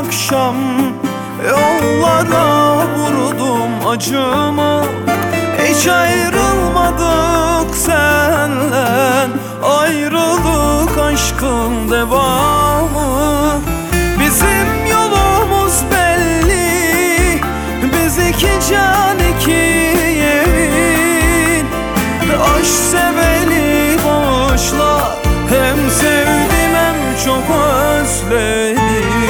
akşam yollara vurdum acımı. Hiç ayrılmadık senden, ayrılık aşkın devamı. Bizim yolumuz belli, biz iki can iki yemin. Aşk seveli bağışla, hem sevdim hem çok özledim.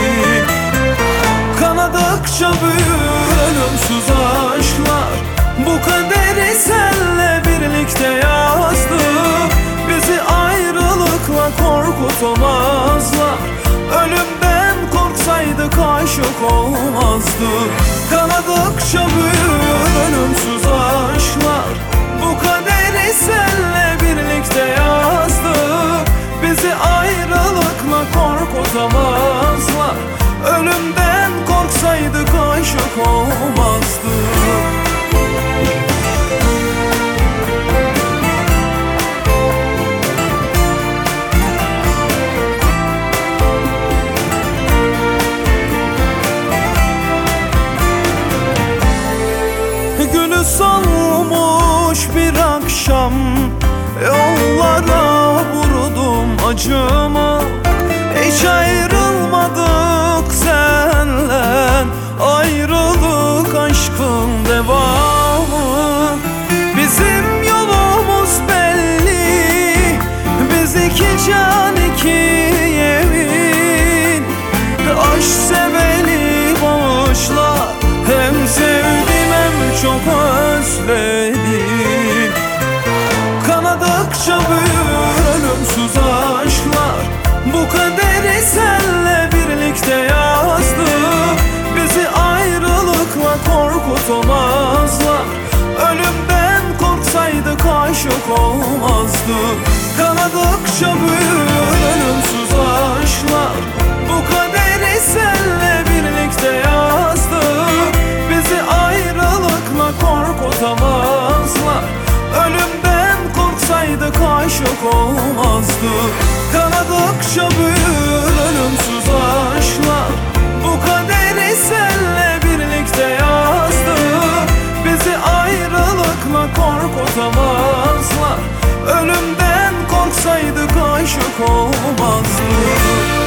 Kanadıkça büyür ölümsüz aşklar, bu kaderi senle birlikte yazdık. Bizi ayrılıkla korkutamazlar, ölümden korksaydık aşık olmazdık. Kanadıkça büyür ölümsüz aşklar, bu kaderi senle birlikte yazdık. Bizi ayrılıkla korkutamazlar, ölümden korksaydık aşık olmazdık. Günü solmuş bir akşam yollara vurdum acımı. Hiç ayrılmadık senden, ayrılık aşkın devamı. Bizim yolumuz belli, biz iki can iki yemin. Aşk seveli bağışla, hem sevdim hem çok özledim. Kanadıkça büyür ölümsüz aşklar, bu kaderi senle birlikte yazdık. Bizi ayrılıkla korkutamazlar, ölümden korksaydık aşık olmazdık. Kanadıkça büyür ölümsüz aşklar, bu kaderi senle birlikte yazdık. Bizi ayrılıkla korkutamazlar, ölümden korksaydık aşık olmazdık. Kanadıkça büyür ölümsüz aşklar, bu kaderi senle birlikte yazdık. Bizi ayrılıkla korkutamazlar, ölümden korksaydık aşık olmazdık.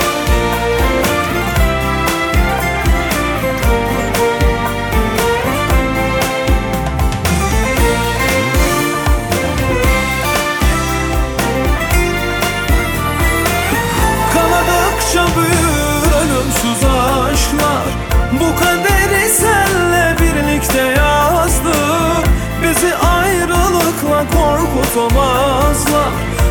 Kanadıkça büyür ölümsüz aşklar, bu kaderi senle birlikte yazdık. Bizi ayrılıkla korkutamazlar,